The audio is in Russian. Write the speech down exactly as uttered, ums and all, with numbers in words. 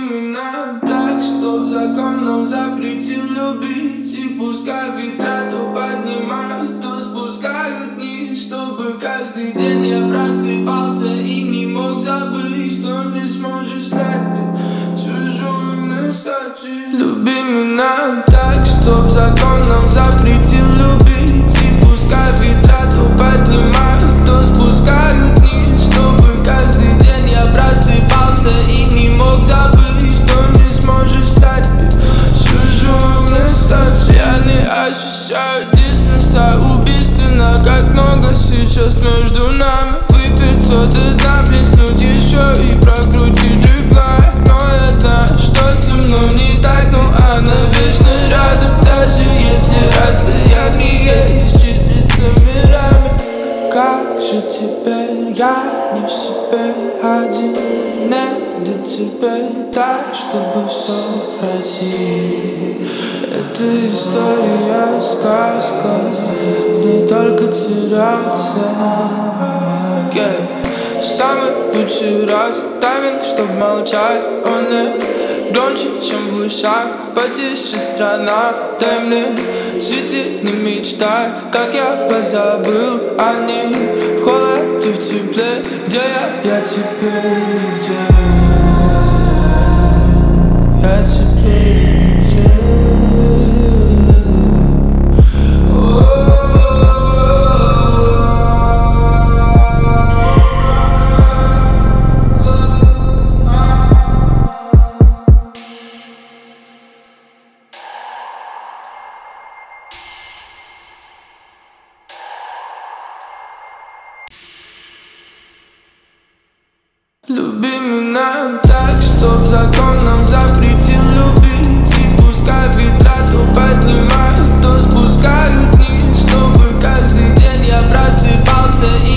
меня так, чтоб закон нам запретил любить. И пускай ветра то поднимают, то спускают вниз, чтобы каждый день я просыпался и не мог забыть, что не сможешь стать ты чужой мне стать. Люби меня так, чтоб закон нам запретил любить. И пускай ветра то поднимают, то спускают вниз, чтобы каждый день я просыпался и не мог забыть, что не сможешь стать ты чужой мне стать. Я не ощущаю дистанса, убийственно, как много сейчас между нами. Выпить соды, дна, плеснуть еще и прокрутить реплай. Но я знаю, что со мной не так, но она вечно рядом, даже если расстояние исчислится мирами. Как же теперь я не в себе один, не до тебя так, чтобы все пройти. Это история, сказка, в ней только теряться. Yeah. Самый лучший раз тайминг, чтоб молчать, он не громче, чем в ушах. Потише страна, дай мне жить и не мечтай, как я позабыл о ней. В холоде, в тепле, где я, я теперь нигде. Я теперь нигде. Люби меня так, чтоб закон нам запретил любить. И пускай ветра то поднимают, то спускают вниз, чтобы каждый день я просыпался и